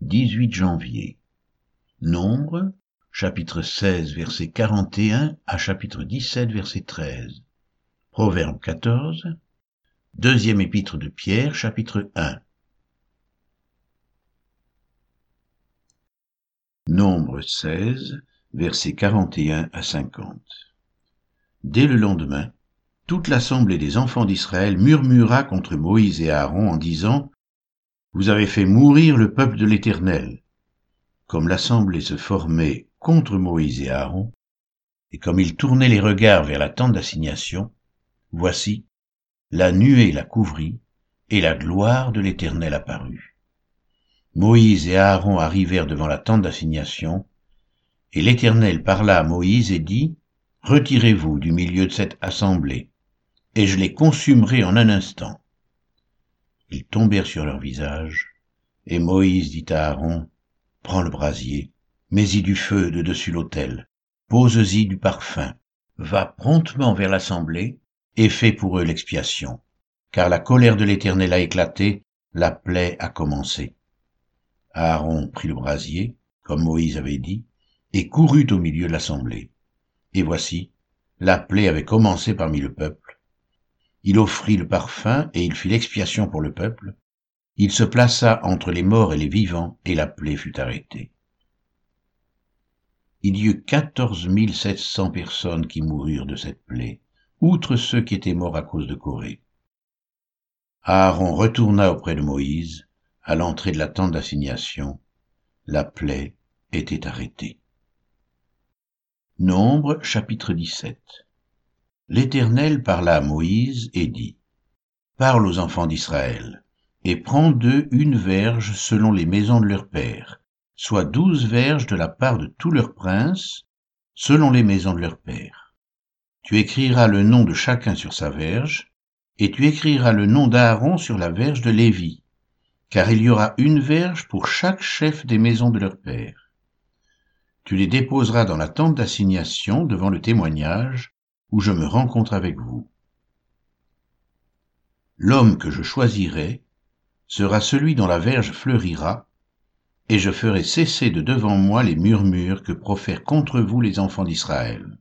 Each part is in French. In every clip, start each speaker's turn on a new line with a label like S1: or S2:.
S1: 18 janvier. Nombre, chapitre 16, verset 41 à chapitre 17, verset 13. Proverbe 14, deuxième épître de Pierre, chapitre 1. Nombre 16, versets 41 à 50. Dès le lendemain, toute l'assemblée des enfants d'Israël murmura contre Moïse et Aaron en disant : Vous avez fait mourir le peuple de l'Éternel. Comme l'assemblée se formait contre Moïse et Aaron, et comme ils tournaient les regards vers la tente d'assignation, voici, la nuée la couvrit, et la gloire de l'Éternel apparut. Moïse et Aaron arrivèrent devant la tente d'assignation, et l'Éternel parla à Moïse et dit : Retirez-vous du milieu de cette assemblée, et je les consumerai en un instant. Ils tombèrent sur leur visage, et Moïse dit à Aaron : Prends le brasier, mets-y du feu de dessus l'autel, pose-y du parfum, va promptement vers l'assemblée, et fais pour eux l'expiation, car la colère de l'Éternel a éclaté, la plaie a commencé. Aaron prit le brasier, comme Moïse avait dit, et courut au milieu de l'assemblée. Et voici, la plaie avait commencé parmi le peuple. Il offrit le parfum et il fit l'expiation pour le peuple. Il se plaça entre les morts et les vivants, et la plaie fut arrêtée. Il y eut 14 700 personnes qui moururent de cette plaie, outre ceux qui étaient morts à cause de Corée. Aaron retourna auprès de Moïse, à l'entrée de la tente d'assignation. La plaie était arrêtée. Nombre, chapitre 17. L'Éternel parla à Moïse et dit : Parle aux enfants d'Israël, et prends d'eux une verge selon les maisons de leurs pères, soit 12 verges de la part de tous leurs princes, selon les maisons de leurs pères. Tu écriras le nom de chacun sur sa verge, et tu écriras le nom d'Aaron sur la verge de Lévi, car il y aura une verge pour chaque chef des maisons de leurs pères. Tu les déposeras dans la tente d'assignation devant le témoignage, où je me rencontre avec vous. L'homme que je choisirai sera celui dont la verge fleurira, et je ferai cesser de devant moi les murmures que profèrent contre vous les enfants d'Israël.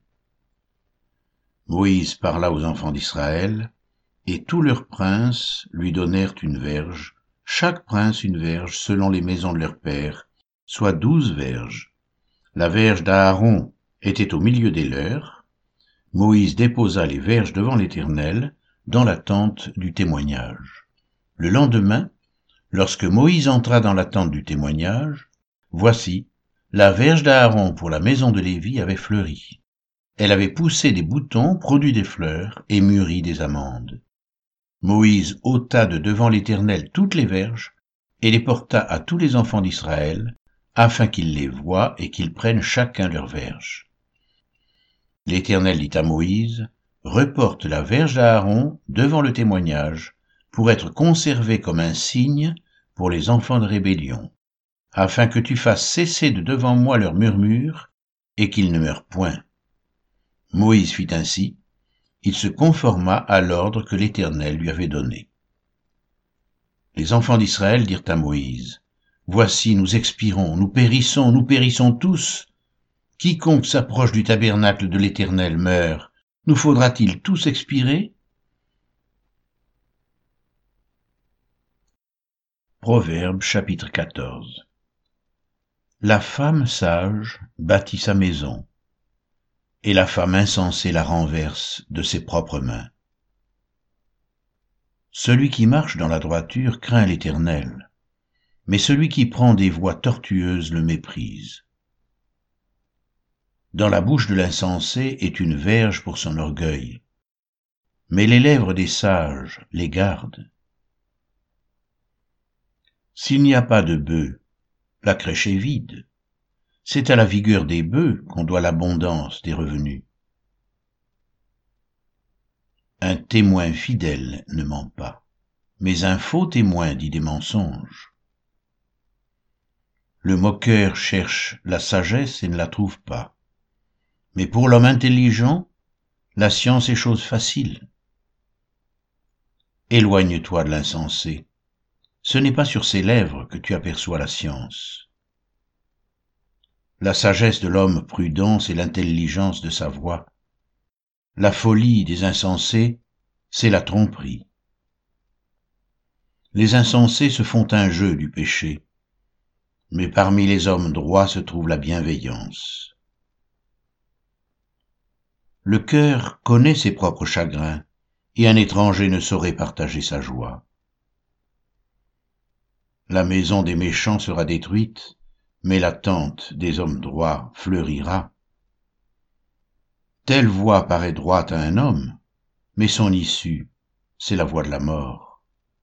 S1: Moïse parla aux enfants d'Israël, et tous leurs princes lui donnèrent une verge, chaque prince une verge selon les maisons de leurs pères, soit 12 verges. La verge d'Aaron était au milieu des leurs. Moïse déposa les verges devant l'Éternel, dans la tente du témoignage. Le lendemain, lorsque Moïse entra dans la tente du témoignage, voici, la verge d'Aaron pour la maison de Lévi avait fleuri. Elle avait poussé des boutons, produit des fleurs et mûri des amandes. Moïse ôta de devant l'Éternel toutes les verges et les porta à tous les enfants d'Israël, afin qu'ils les voient et qu'ils prennent chacun leur verge. L'Éternel dit à Moïse : Reporte la verge d'Aaron devant le témoignage, pour être conservée comme un signe pour les enfants de rébellion, afin que tu fasses cesser de devant moi leurs murmures, et qu'ils ne meurent point. Moïse fit ainsi, il se conforma à l'ordre que l'Éternel lui avait donné. Les enfants d'Israël dirent à Moïse : Voici, nous expirons, nous périssons tous. Quiconque s'approche du tabernacle de l'Éternel meurt. Nous faudra-t-il tous expirer ? Proverbe chapitre 14. La femme sage bâtit sa maison, et la femme insensée la renverse de ses propres mains. Celui qui marche dans la droiture craint l'Éternel, mais celui qui prend des voies tortueuses le méprise. Dans la bouche de l'insensé est une verge pour son orgueil, mais les lèvres des sages les gardent. S'il n'y a pas de bœufs, la crèche est vide. C'est à la vigueur des bœufs qu'on doit l'abondance des revenus. Un témoin fidèle ne ment pas, mais un faux témoin dit des mensonges. Le moqueur cherche la sagesse et ne la trouve pas. Mais pour l'homme intelligent, la science est chose facile. Éloigne-toi de l'insensé. ce n'est pas sur ses lèvres que tu aperçois la science. La sagesse de l'homme prudent, c'est l'intelligence de sa voix. La folie des insensés, c'est la tromperie. Les insensés se font un jeu du péché, mais parmi les hommes droits se trouve la bienveillance. Le cœur connaît ses propres chagrins, et un étranger ne saurait partager sa joie. La maison des méchants sera détruite, mais la tente des hommes droits fleurira. Telle voie paraît droite à un homme, mais son issue, c'est la voie de la mort.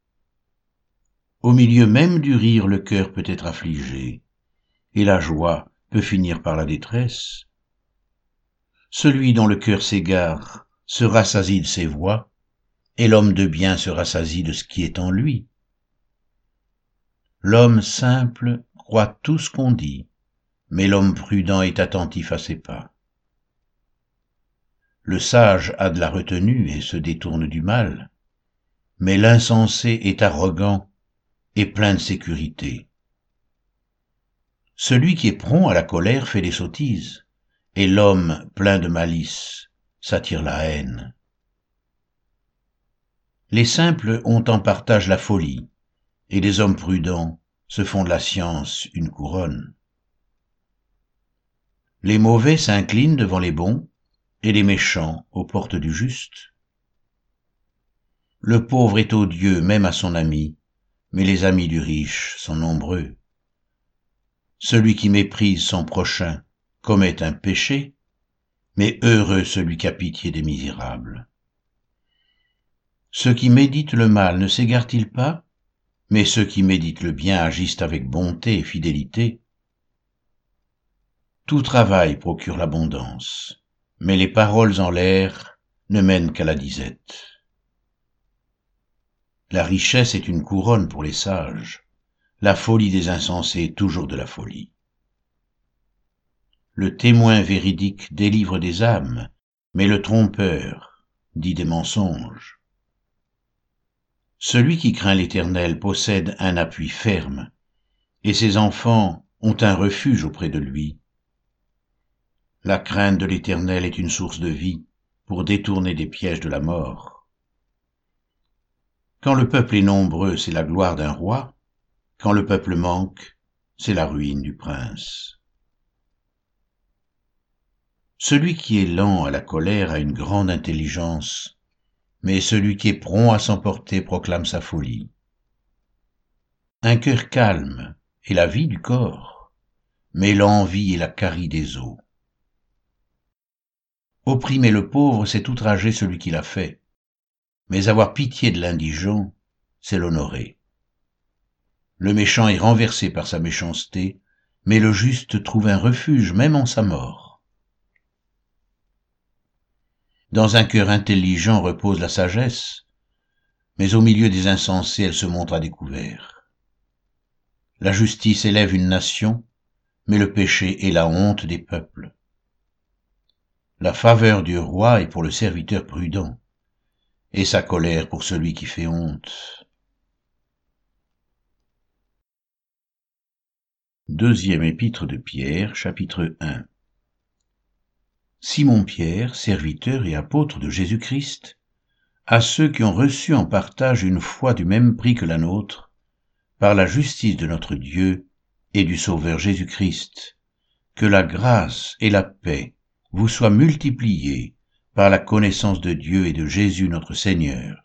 S1: Au milieu même du rire, le cœur peut être affligé, et la joie peut finir par la détresse. Celui dont le cœur s'égare se rassasie de ses voies, et l'homme de bien se rassasie de ce qui est en lui. L'homme simple croit tout ce qu'on dit, mais l'homme prudent est attentif à ses pas. Le sage a de la retenue et se détourne du mal, mais l'insensé est arrogant et plein de sécurité. Celui qui est prompt à la colère fait des sottises, et l'homme plein de malice s'attire la haine. Les simples ont en partage la folie, et les hommes prudents se font de la science une couronne. Les mauvais s'inclinent devant les bons, et les méchants aux portes du juste. Le pauvre est odieux même à son ami, mais les amis du riche sont nombreux. Celui qui méprise son prochain commet un péché, mais heureux celui qui a pitié des misérables. Ceux qui méditent le mal ne s'égarent-ils pas? Mais ceux qui méditent le bien agissent avec bonté et fidélité. Tout travail procure l'abondance, mais les paroles en l'air ne mènent qu'à la disette. La richesse est une couronne pour les sages, la folie des insensés est toujours de la folie. Le témoin véridique délivre des âmes, mais le trompeur dit des mensonges. Celui qui craint l'Éternel possède un appui ferme, et ses enfants ont un refuge auprès de lui. La crainte de l'Éternel est une source de vie pour détourner des pièges de la mort. Quand le peuple est nombreux, c'est la gloire d'un roi. Quand le peuple manque, c'est la ruine du prince. Celui qui est lent à la colère a une grande intelligence, mais celui qui est prompt à s'emporter proclame sa folie. Un cœur calme est la vie du corps, mais l'envie est la carie des os. Opprimer le pauvre, c'est outrager celui qui l'a fait, mais avoir pitié de l'indigent, c'est l'honorer. Le méchant est renversé par sa méchanceté, mais le juste trouve un refuge même en sa mort. Dans un cœur intelligent repose la sagesse, mais au milieu des insensés elle se montre à découvert. La justice élève une nation, mais le péché est la honte des peuples. La faveur du roi est pour le serviteur prudent, et sa colère pour celui qui fait honte. Deuxième épître de Pierre, chapitre 1. Simon-Pierre, serviteur et apôtre de Jésus-Christ, à ceux qui ont reçu en partage une foi du même prix que la nôtre, par la justice de notre Dieu et du Sauveur Jésus-Christ, que la grâce et la paix vous soient multipliées par la connaissance de Dieu et de Jésus notre Seigneur.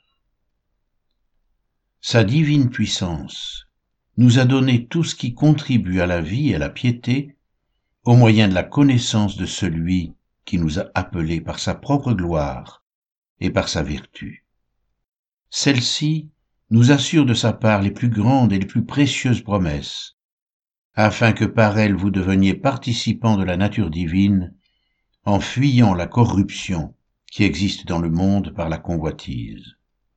S1: Sa divine puissance nous a donné tout ce qui contribue à la vie et à la piété, au moyen de la connaissance de celui qui nous a appelés par sa propre gloire et par sa vertu. Celle-ci nous assure de sa part les plus grandes et les plus précieuses promesses, afin que par elles vous deveniez participants de la nature divine, en fuyant la corruption qui existe dans le monde par la convoitise.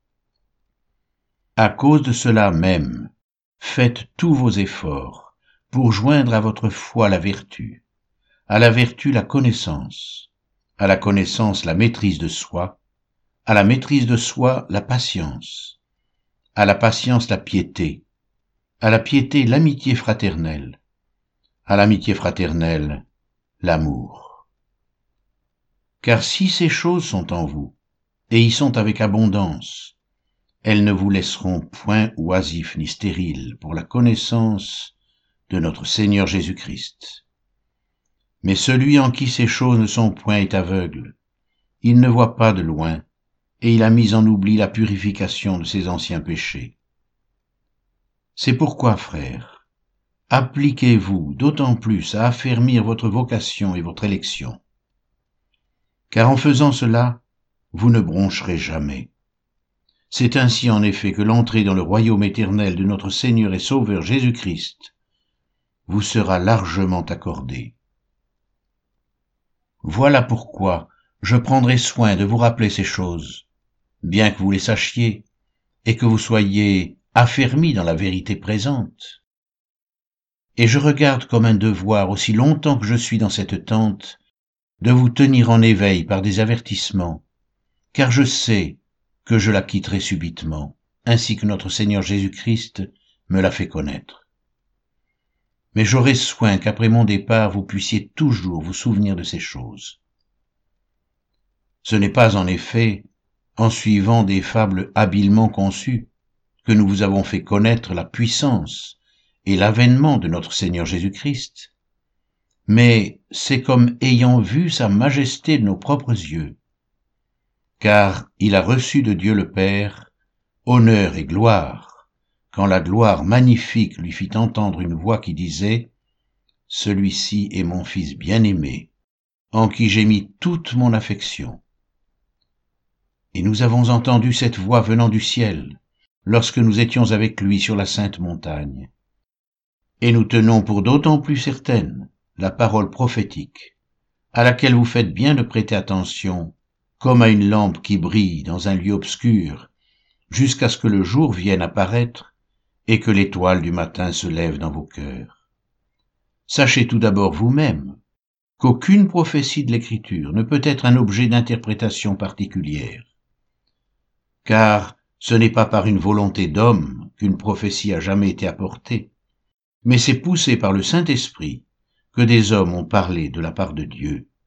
S1: À cause de cela même, faites tous vos efforts pour joindre à votre foi la vertu, à la vertu la connaissance, à la connaissance la maîtrise de soi, à la maîtrise de soi la patience, à la patience la piété, à la piété l'amitié fraternelle, à l'amitié fraternelle l'amour. Car si ces choses sont en vous, et y sont avec abondance, elles ne vous laisseront point oisifs ni stériles pour la connaissance de notre Seigneur Jésus-Christ. Mais celui en qui ces choses ne sont point est aveugle, il ne voit pas de loin, et il a mis en oubli la purification de ses anciens péchés. C'est pourquoi, frères, appliquez-vous d'autant plus à affermir votre vocation et votre élection. Car en faisant cela, vous ne broncherez jamais. C'est ainsi en effet que l'entrée dans le royaume éternel de notre Seigneur et Sauveur Jésus-Christ vous sera largement accordée. Voilà pourquoi je prendrai soin de vous rappeler ces choses, bien que vous les sachiez, et que vous soyez affermis dans la vérité présente. Et je regarde comme un devoir, aussi longtemps que je suis dans cette tente, de vous tenir en éveil par des avertissements, car je sais que je la quitterai subitement, ainsi que notre Seigneur Jésus-Christ me l'a fait connaître. Mais j'aurai soin qu'après mon départ vous puissiez toujours vous souvenir de ces choses. Ce n'est pas en effet en suivant des fables habilement conçues que nous vous avons fait connaître la puissance et l'avènement de notre Seigneur Jésus-Christ, mais c'est comme ayant vu sa majesté de nos propres yeux, car il a reçu de Dieu le Père honneur et gloire, quand la gloire magnifique lui fit entendre une voix qui disait « Celui-ci est mon Fils bien-aimé, en qui j'ai mis toute mon affection. » Et nous avons entendu cette voix venant du ciel, lorsque nous étions avec lui sur la sainte montagne. Et nous tenons pour d'autant plus certaine la parole prophétique, à laquelle vous faites bien de prêter attention, comme à une lampe qui brille dans un lieu obscur, jusqu'à ce que le jour vienne apparaître et que l'étoile du matin se lève dans vos cœurs. Sachez tout d'abord vous-même qu'aucune prophétie de l'Écriture ne peut être un objet d'interprétation particulière, car ce n'est pas par une volonté d'homme qu'une prophétie a jamais été apportée, mais c'est poussé par le Saint-Esprit que des hommes ont parlé de la part de Dieu.